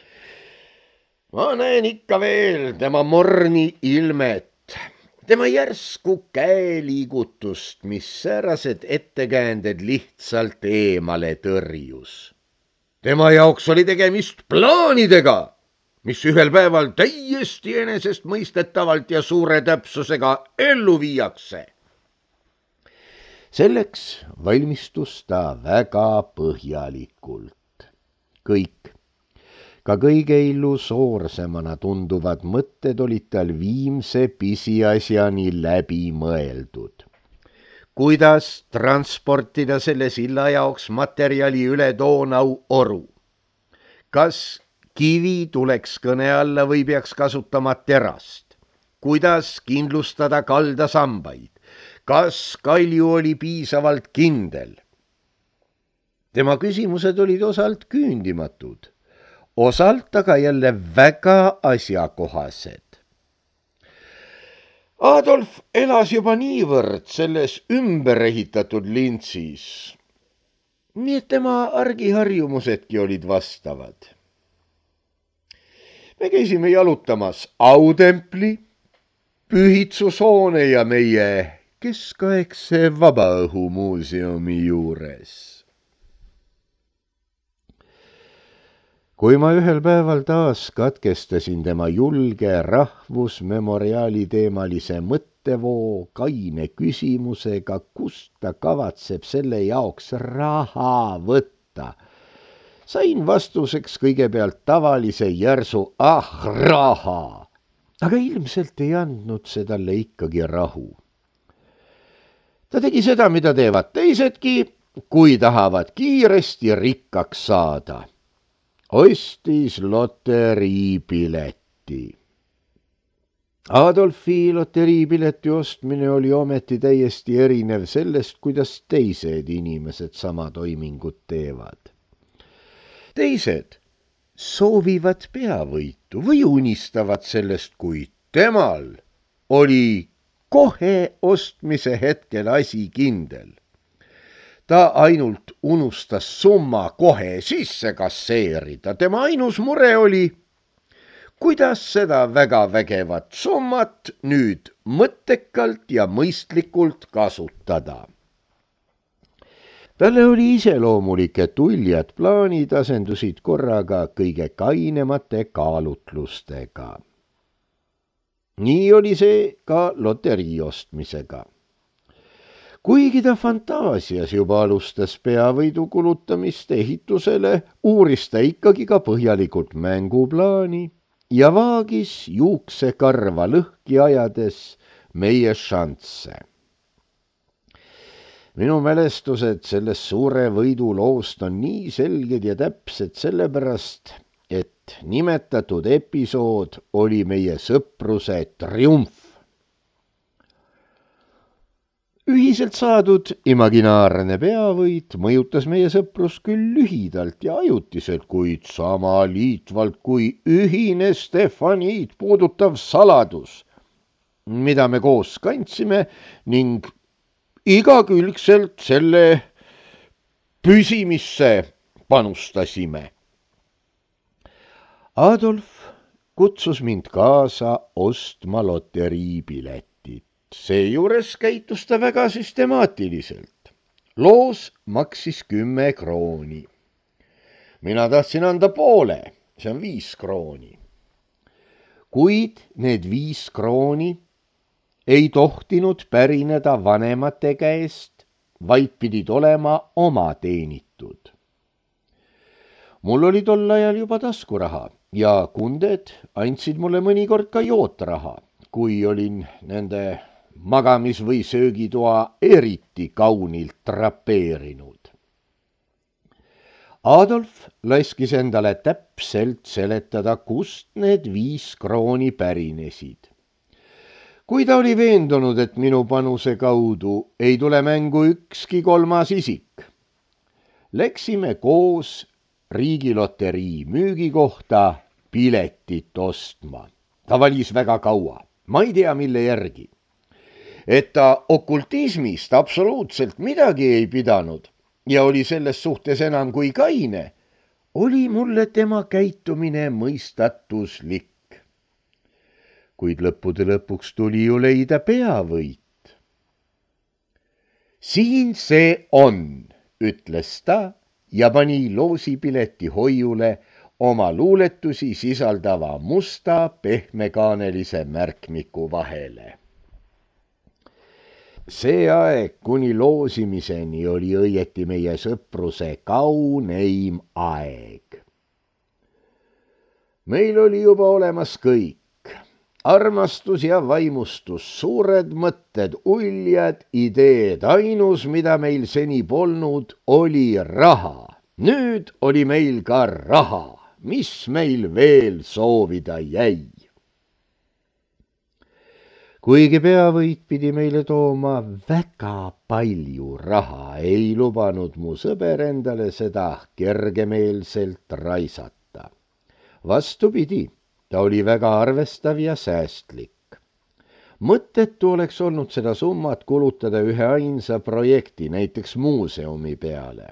Ma näen ikka veel tema morni ilmet, tema järsku käeliigutust, mis säärased ettekäänded lihtsalt eemale tõrjus. Tema jaoks oli tegemist plaanidega, mis ühel päeval täiesti enesestmõistetavalt ja suure täpsusega ellu viiakse. Selleks valmistus ta väga põhjalikult. Kõik, ka kõige illusoorsemana tunduvad mõtted olid tal viimse pisiasjani läbi mõeldud. Kuidas transportida selle silla jaoks materjali üle Donau oru? Kas kivi tuleks kõne alla või peaks kasutama terast? Kuidas kindlustada kaldasambaid? Kas kalju oli piisavalt kindel? Tema küsimused olid osalt küündimatud, osalt aga jälle väga asjakohased. Adolf elas juba niivõrd selles ümberehitatud Lintsis, nii et tema argiharjumusedki olid vastavad. Me käisime jalutamas Autempli, Pühitsushoone ja meie keskaegse Vabaõhumuuseumi juures. Kui ma ühel päeval taas katkestasin tema julge rahvusmemoriaali teemalise mõttevoo kaine küsimusega, kust ta kavatseb selle jaoks raha võtta, sain vastuseks kõigepealt tavalise järsu ah raha, aga ilmselt ei andnud see talle ikkagi rahu. Ta tegi seda, mida teevad teisedki, kui tahavad kiiresti rikkaks saada. Ostis loteriipileti. Adolfi loteriipileti ostmine oli ometi täiesti erinev sellest, kuidas teised inimesed sama toimingut teevad. Teised soovivad peavõitu või unistavad sellest, kui temal oli kohe ostmise hetkel asi kindel. Ta ainult unustas summa kohe sisse kasseerida. Tema ainus mure oli, kuidas seda väga vägevat summat nüüd mõttekalt ja mõistlikult kasutada. Talle oli iseloomulik, et uljad plaanid asendusid korraga kõige kainemate kaalutlustega. Nii oli see ka loterii ostmisega. Kuigi ta fantaasias juba alustas peavõidu kulutamist ehitusele, uuris ta ikkagi ka põhjalikult mänguplaani ja vaagis juuksekarva lõhki ajades meie šansse. Minu mälestused sellest suure võidu loost on nii selged ja täpsed sellepärast, et nimetatud episood oli meie sõpruse triumf. Ühiselt saadud imaginaarne peavõit mõjutas meie sõprus küll lühidalt ja ajutiselt, kuid sama liitvalt kui ühine Stefaniid puudutav saladus, mida me koos kandsime ning igakülgselt selle püsimisse panustasime. Adolf kutsus mind kaasa ostma loteriipiletit. Seejuures käitus ta väga süstemaatiliselt. Loos maksis kümme krooni. Mina tahtsin anda poole, see on viis krooni. Kuid need viis krooni ei tohtinud pärineda vanemate käest, vaid pidid olema oma teenitud. Mul oli tol ajal juba taskuraha ja kunded andsid mulle mõnikord ka jootraha, kui olin nende magamis- või söögitoa eriti kaunilt drapeerinud. Adolf laskis endale täpselt seletada, kust need viis krooni pärinesid. Kui ta oli veendunud, et minu panuse kaudu ei tule mängu ükski kolmas isik, läksime koos riigiloterii müügikohta piletit ostma. Ta valis väga kaua, ma ei tea mille järgi. Et ta okultismist absoluutselt midagi ei pidanud ja oli selles suhtes enam kui kaine, oli mulle tema käitumine mõistatuslik. Kuid lõppude lõpuks tuli ju leida peavõit. Siin see on, ütles ta ja pani loosipileti hoiule oma luuletusi sisaldava musta pehmekaanelise märkmiku vahele. See aeg kuni loosimiseni oli õieti meie sõpruse kauneim aeg. Meil oli juba olemas kõik. Armastus ja vaimustus, suured mõtted, uljad, ideed, ainus, mida meil seni polnud, oli raha. Nüüd oli meil ka raha, mis meil veel soovida jäi. Kuigi peavõit pidi meile tooma väga palju raha, ei lubanud mu sõber endale seda kergemeelselt raisata. Vastupidi, ta oli väga arvestav ja säästlik. Mõttetu oleks olnud seda summat kulutada ühe ainsa projekti, näiteks muuseumi peale.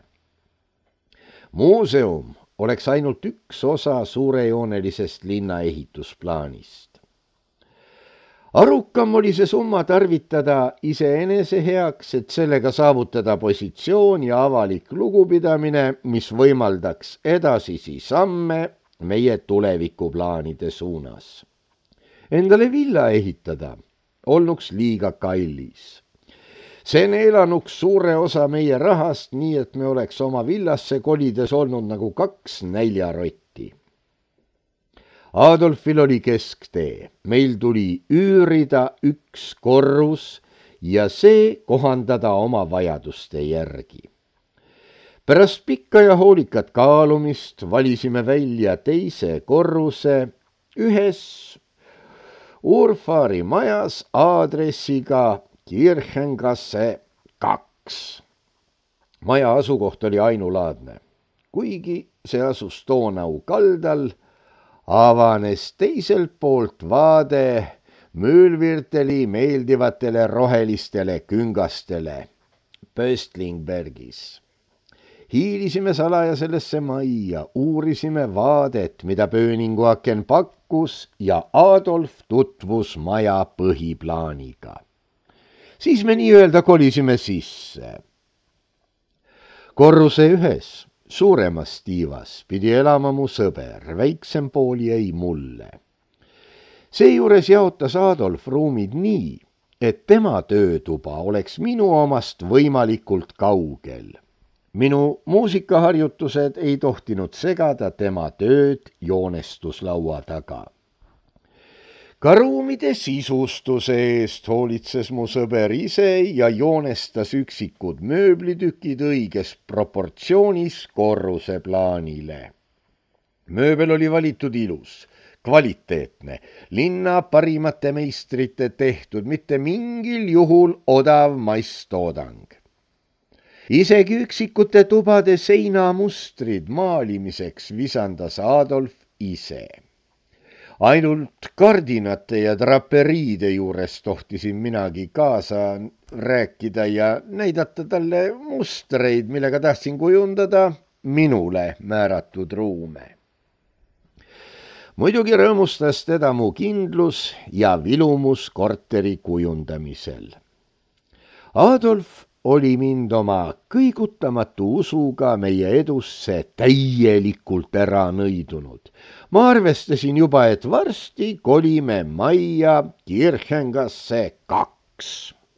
Muuseum oleks ainult üks osa suurejoonelisest linna ehitusplaanist. Arukam oli see summa tarvitada iseenese heaks, et sellega saavutada positsioon ja avalik lugupidamine, mis võimaldaks edasisi samme meie tulevikuplaanide suunas. Endale villa ehitada olnuks liiga kallis. See neelanuks suure osa meie rahast, nii et me oleks oma villasse kolides olnud nagu kaks näljarotti. Adolfil oli kesktee, meil tuli üürida üks korrus ja see kohandada oma vajaduste järgi. Pärast pikka ja hoolikat kaalumist valisime välja teise korruse ühes Urfari majas aadressiga Kirchengasse kaks. Maja asukoht oli ainulaadne, kuigi see asus Donau kaldal, avanes teiselt poolt vaade Mühlvierteli meeldivatele rohelistele küngastele Pöstlingbergis. Hiilisime salaja sellesse majja, uurisime vaadet, mida pööninguaken pakkus ja Adolf tutvus maja põhiplaaniga. Siis me nii-öelda kolisime sisse. Korruse ühes, suuremas tiivas pidi elama mu sõber, väiksem pool jäi mulle. Seejuures jaotas Adolf ruumid nii, et tema töötuba oleks minu omast võimalikult kaugel. Minu muusikaharjutused ei tohtinud segada tema tööd joonestuslaua taga. Ka ruumide sisustuse eest hoolitses mu sõber ise ja joonestas üksikud mööblitükid õiges proportsioonis korruse plaanile. Mööbel oli valitud ilus, kvaliteetne, linna parimate meistrite tehtud, mitte mingil juhul odav masstoodang. Isegi üksikute tubade seinamustrid maalimiseks visandas Adolf ise. Ainult kardinate ja draperiide juures tohtisin minagi kaasa rääkida ja näidata talle mustreid, millega tahtsin kujundada minule määratud ruume. Muidugi rõõmustas teda mu kindlus ja vilumus korteri kujundamisel. Adolf oli mind oma kõigutamatu usuga meie edusse täielikult ära nõidunud. Ma arvestasin juba, et varsti kolime majja Kirchengasse kaks.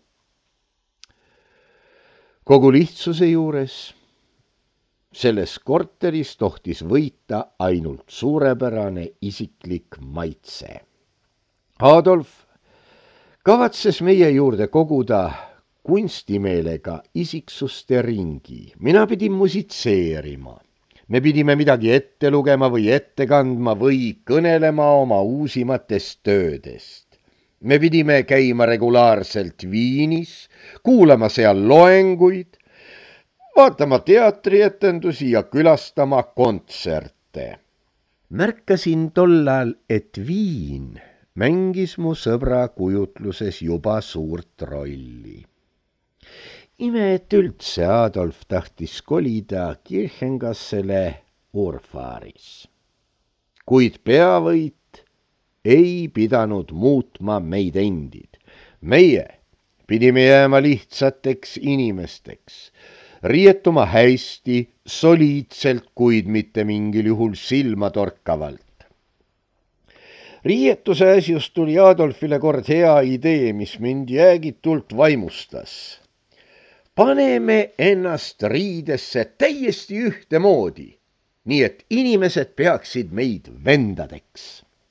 Kogu lihtsuse juures selles korteris tohtis võita ainult suurepärane isiklik maitse. Adolf kavatses meie juurde koguda kunstimeelega isiksuste ringi. Mina pidin musitseerima. Me pidime midagi ette lugema või ette kandma või kõnelema oma uusimatest töödest. Me pidime käima regulaarselt Viinis, kuulama seal loenguid, vaatama teatrietendusi ja külastama kontserte. Märkasin tollal, et Viin mängis mu sõbra kujutluses juba suurt rolli. Ime, et üldse Adolf tahtis kolida Kirchengassele Urfaaris. Kuid peavõit ei pidanud muutma meid endid. Meie pidime jääma lihtsateks inimesteks, riietuma hästi, soliidselt, kuid mitte mingil juhul silmatorkavalt. Riietuse asjust tuli Adolfile kord hea idee, mis mind jäägitult vaimustas. Paneme ennast riidesse täiesti ühtemoodi, nii et inimesed peaksid meid vendadeks.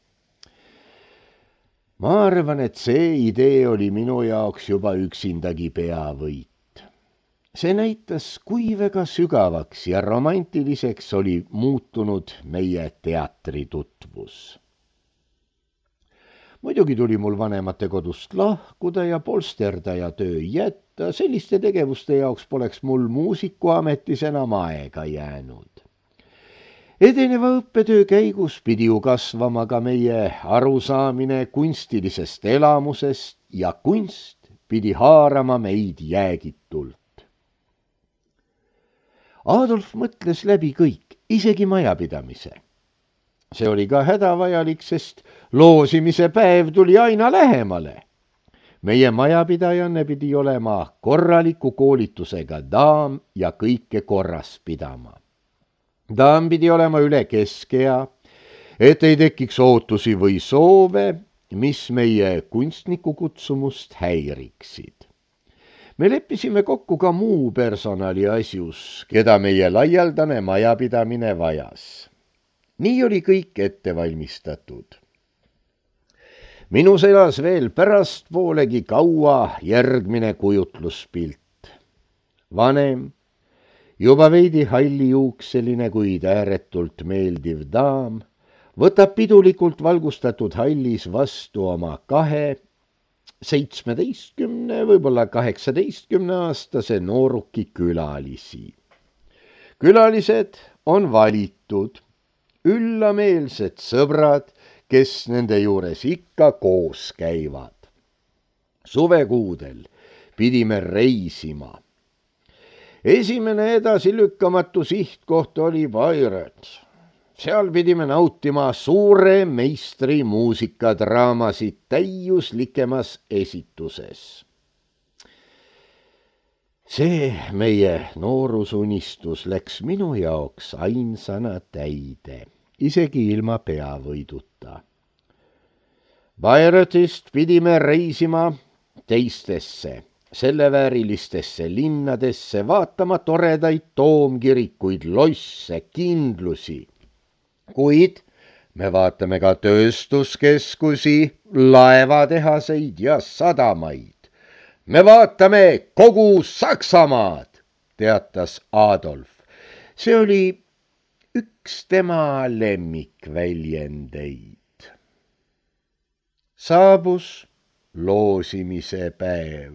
Ma arvan, et see idee oli minu jaoks juba üksindagi peavõit. See näitas, kui väga sügavaks ja romantiliseks oli muutunud meie teatritutvus. Muidugi tuli mul vanemate kodust lahkuda ja polsterdaja töö jätta, selliste tegevuste jaoks poleks mul muusikuametis enam aega jäänud. Edeneva õppetöö käigus pidi ju kasvama ka meie arusaamine kunstilisest elamusest ja kunst pidi haarama meid jäägitult. Adolf mõtles läbi kõik, isegi majapidamise. See oli ka hädavajalik, sest loosimise päev tuli aina lähemale. Meie majapidajanne pidi olema korraliku koolitusega daam ja kõike korras pidama. Daam pidi olema üle keskea, et ei tekiks ootusi või soove, mis meie kunstniku kutsumust häiriksid. Me leppisime kokku ka muu personali asjus, keda meie laialdane majapidamine vajas. Nii oli kõik ette valmistatud. Minus elas veel pärastpoolegi kaua järgmine kujutluspilt. Vanem, juba veidi hallijuukseline, kuid ääretult meeldiv daam, võtab pidulikult valgustatud hallis vastu oma kahe, seitsmeteistkümne, võib-olla kaheksateistkümne aastase nooruki külalisi. Külalised on valitud üllameelsed sõbrad, kes nende juures ikka koos käivad. Suvekuudel pidime reisima. Esimene edasilükkamatu sihtkoht oli Bayreuth. Seal pidime nautima suure meistri muusikadraamasid täiuslikemas esituses. See meie noorusunistus läks minu jaoks ainsana täide, isegi ilma peavõiduta. Bayreuthist pidime reisima teistesse, selleväärilistesse linnadesse, vaatama toredaid toomkirikuid, losse, kindlusi. Kuid me vaatame ka tööstuskeskusi, laevatehaseid ja sadamaid. Me vaatame kogu Saksamaad, teatas Adolf. See oli üks tema lemmikväljendeid. Saabus loosimise päev.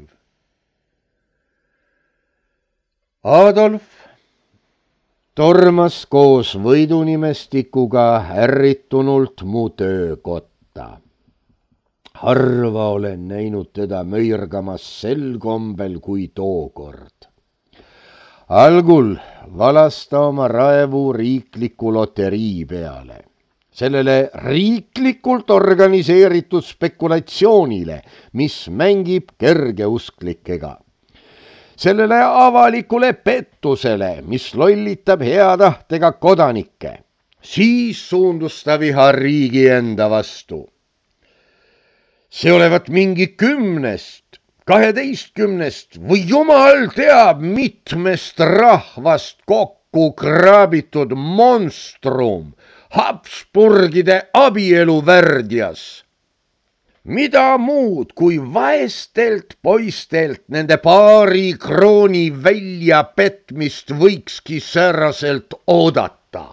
Adolf tormas koos võidunimestikuga ärritunult mu töökotta. Harva olen näinud teda möirgamas sel kombel kui tookord. Algul valas ta oma raevu riikliku loterii peale. Sellele riiklikult organiseeritud spekulatsioonile, mis mängib kergeusklikega. Sellele avalikule pettusele, mis lollitab hea tahtega kodanikke. Siis suundus ta viha riigi enda vastu. See olevat mingi kümnest, kaheteistkümnest või jumal teab mitmest rahvast kokku kraabitud monstrum, Habsburgide abieluvärdjas. Mida muud kui vaestelt poistelt nende paari krooni välja petmist võikski sääraselt oodata?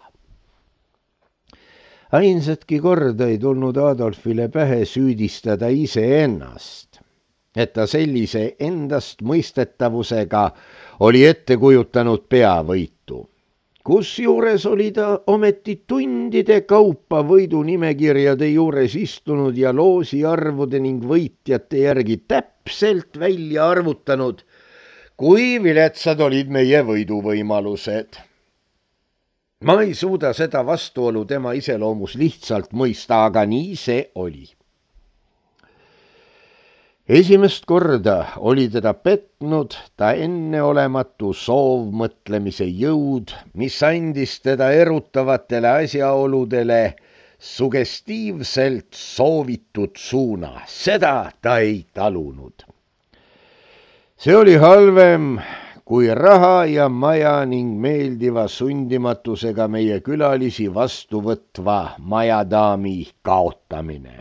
Ainsatki korda ei tulnud Adolfile pähe süüdistada iseennast, et ta sellise endast mõistetavusega oli ette kujutanud peavõitu. Kusjuures oli ta ometi tundide kaupa võidunimekirjade juures istunud ja loosiarvude ning võitjate järgi täpselt välja arvutanud, kui viletsad olid meie võiduvõimalused. Ma ei suuda seda vastuolu tema iseloomus lihtsalt mõista, aga nii see oli. Esimest korda oli teda petnud ta enneolematu soovmõtlemise jõud, mis andis teda erutavatele asjaoludele sugestiivselt soovitud suuna. Seda ta ei talunud. See oli halvem kui raha ja maja ning meeldiva sundimatusega meie külalisi vastu võtva majadaami kaotamine.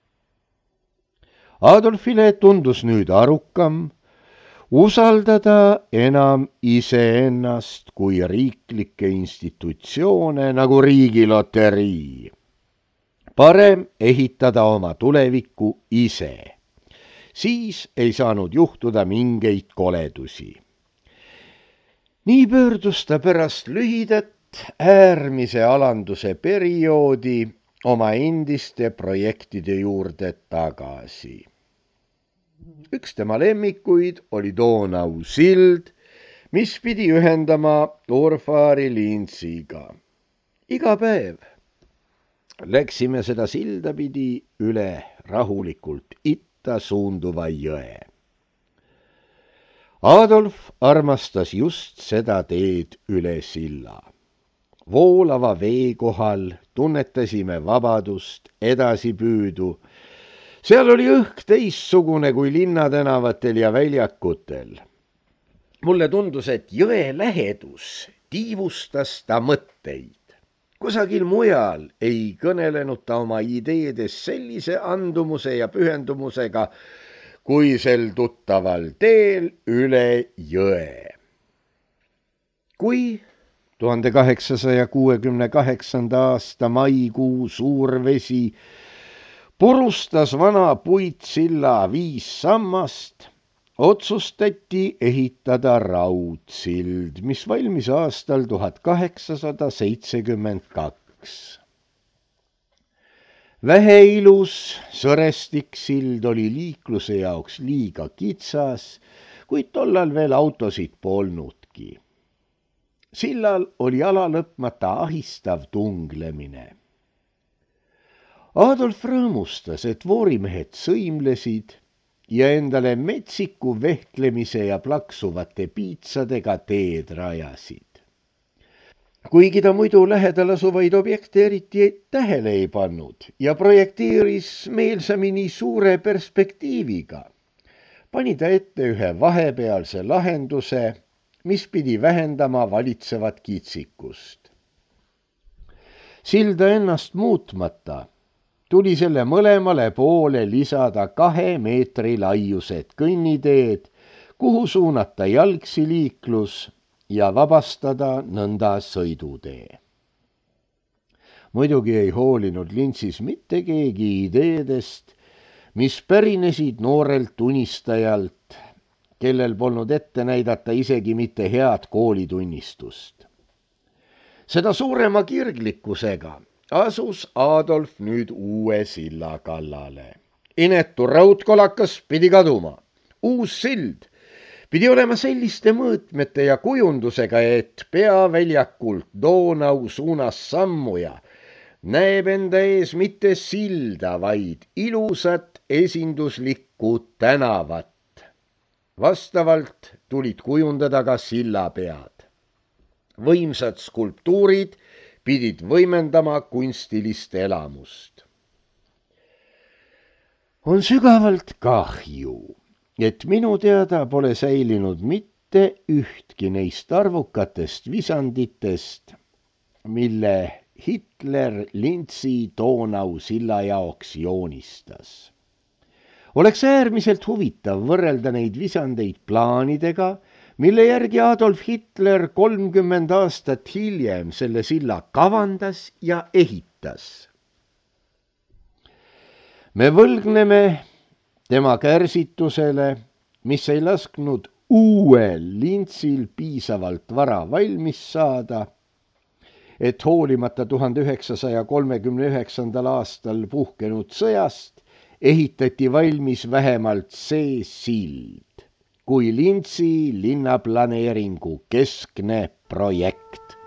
Adolfile tundus nüüd arukam usaldada enam iseennast kui riiklikke institutsioone nagu riigiloterii. Parem ehitada oma tulevikku ise. Siis ei saanud juhtuda mingeid koledusi. Nii pöördus ta pärast lühidat äärmise alanduse perioodi oma endiste projektide juurde tagasi. Üks tema lemmikuid oli Donau sild, mis pidi ühendama Urfaari Linziga. Iga päev läksime seda silda pidi üle rahulikult itta suunduva jõe. Adolf armastas just seda teed üle silla. Voolava vee kohal tunnetasime vabadust, edasipüüdu. Seal oli õhk teistsugune kui linnatänavatel ja väljakutel. Mulle tundus, et jõe lähedus tiivustas ta mõtteid. Kusagil mujal ei kõnelenud ta oma ideedes sellise andumuse ja pühendumusega, kui sel tuttaval teel üle jõe. Kui tuhande kaheksasaja kuuekümne kaheksanda aasta maikuu suurvesi purustas vana puitsilla viis sammast, otsustati ehitada raudsild, mis valmis aastal tuhat kaheksasada seitsekümmend kaks. Väheilus sõrestiksild oli liikluse jaoks liiga kitsas, kuid tollal veel autosid polnudki. Sillal oli ala lõpmata ahistav tunglemine. Adolf rõõmustas, et voorimehed sõimlesid ja endale metsiku vehtlemise ja plaksuvate piitsadega teed rajasid. Kuigi ta muidu lähedal asuvaid objekte eriti tähele ei pannud ja projekteeris meelsamini suure perspektiiviga, pani ta ette ühe vahepealse lahenduse, mis pidi vähendama valitsevat kitsikust. Silda ennast muutmata tuli selle mõlemale poole lisada kahe meetri laiused kõnniteed, kuhu suunata jalgsi liiklus ja vabastada nõnda sõidutee. Muidugi ei hoolinud Lintsis mitte keegi ideedest, mis pärinesid noorelt unistajalt, kellel polnud ette näidata isegi mitte head koolitunnistust. Seda suurema kirglikkusega asus Adolf nüüd uue silla kallale. Inetu raudkolakas pidi kaduma. Uus sild pidi olema selliste mõõtmete ja kujundusega, et peaväljakult Donau suunas sammuja näeb enda ees mitte silda, vaid ilusat esinduslikku tänavat. Vastavalt tulid kujundada ka sillapead. Võimsad skulptuurid pidid võimendama kunstilist elamust. On sügavalt kahju, et minu teada pole säilinud mitte ühtki neist arvukatest visanditest, mille Hitler Lintsi Donau silla jaoks joonistas. Oleks äärmiselt huvitav võrrelda neid visandeid plaanidega, mille järgi Adolf Hitler kolmkümmend aastat hiljem selle silla kavandas ja ehitas. Me võlgneme tema kärsitusele, mis ei lasknud uuel Lintsil piisavalt vara valmis saada, et hoolimata tuhande üheksasaja kolmekümne üheksandal aastal puhkenud sõjast ehitati valmis vähemalt see sild kui Lintsi linnaplaneeringu keskne projekt.